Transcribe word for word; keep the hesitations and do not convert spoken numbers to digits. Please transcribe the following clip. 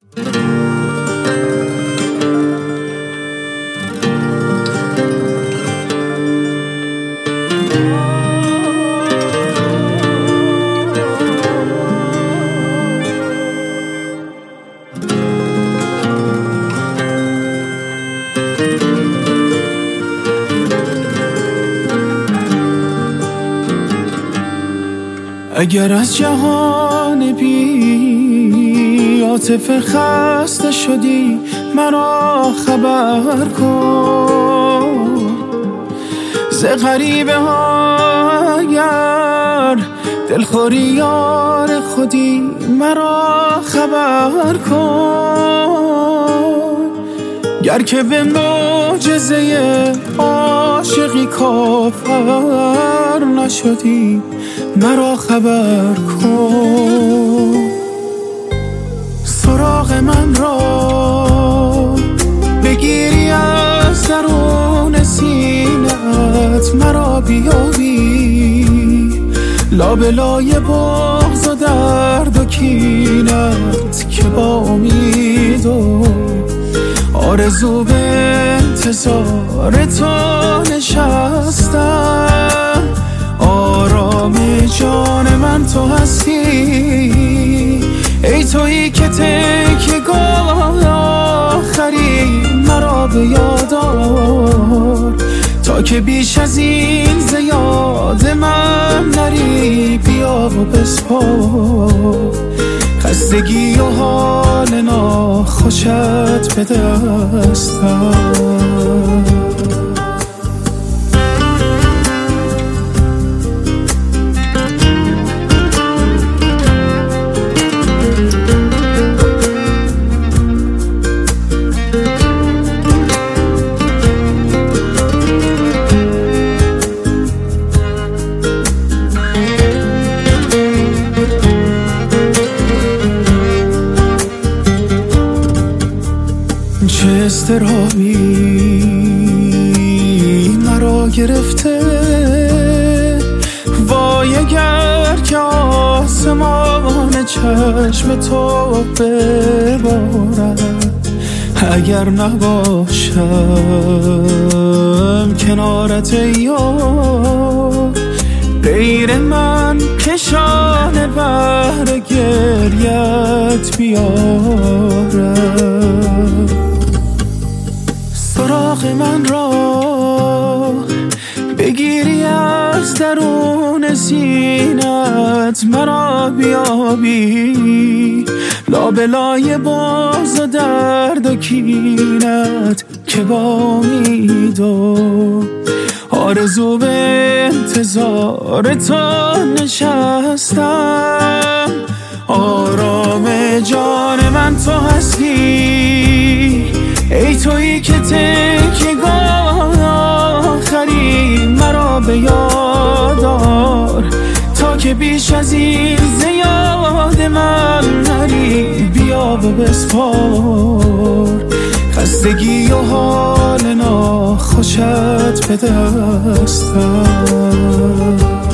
اگر از جهان بی عاطفه خسته شدی مرا خبر کن، ز غریبه ها اگر دلخوری یار خودی مرا خبر کن. گر که به معجزه عاشقی کافر نشدی مرا خبر کن. سراغ من را بگیری از درون سینه‌ات مرا بیابی، لابلای بغض و درد و کینت که با امید و آرزو به انتظار تو نشستم. آرام جان من تو هستی، ای تویی که تکیه‌گاه آخری مرا به یاد آور، تا که بیش از این ز یاد من نری. بیا و بسپار خستگی و حال ناخوشت به دستم. چه استرابی مرا گرفته، وای اگر که آسمان چشم تو ببارد، اگر نباشم کنارت ای یار، غیر من کشان بحر گریت بیارم. سراغ من را بگیری از درون سینه‌ات مرا بیابی، لابلای بغض و درد و کینت که با امید و آرزو به انتظار تو نشستم. آرام جان من تو هستی، ای تویی که تکیه‌گاه آخری مرا به یاد آر، تا که بیش از این ز یاد من نری. بیا و بسپار خستگی و حال ناخوشت به دستم.